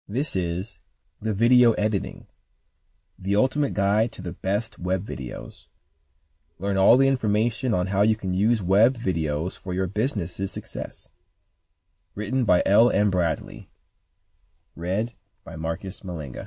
This is The Video Editing, the ultimate guide to the best web videos. Learn all the information on how you can use web videos for your business's success. Written by L. M. Bradley. Read by Marcus Malenga.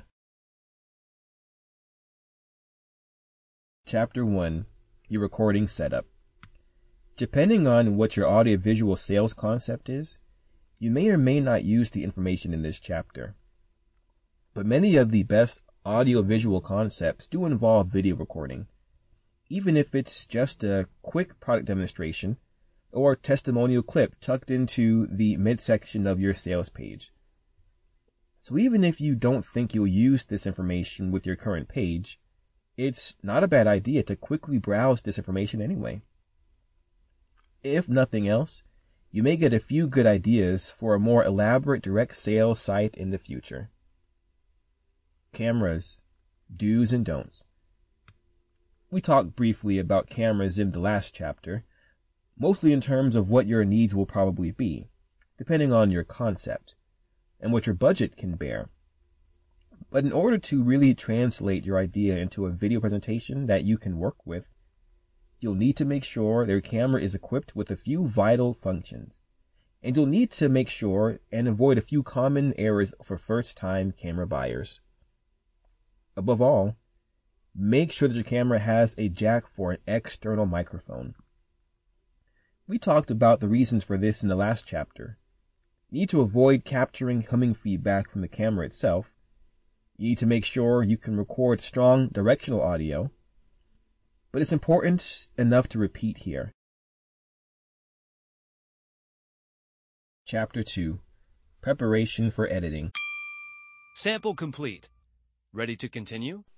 Chapter 1. Your recording setup. Depending on what your audiovisual sales concept is, you may or may not use the information in this chapter. But many of the best audiovisual concepts do involve video recording, even if it's just a quick product demonstration or testimonial clip tucked into the midsection of your sales page. So even if you don't think you'll use this information with your current page, it's not a bad idea to quickly browse this information anyway. If nothing else, you may get a few good ideas for a more elaborate direct sales site in the future. Cameras, do's and don'ts. We talked briefly about cameras in the last chapter, mostly in terms of what your needs will probably be, depending on your concept, and what your budget can bear. But in order to really translate your idea into a video presentation that you can work with, you'll need to make sure your camera is equipped with a few vital functions, and you'll need to make sure and avoid a few common errors for first-time camera buyers. Above all, make sure that your camera has a jack for an external microphone. We talked about the reasons for this in the last chapter. You need to avoid capturing humming feedback from the camera itself. You need to make sure you can record strong directional audio. But it's important enough to repeat here. Chapter 2. Preparation for Editing. Sample complete. Ready to continue?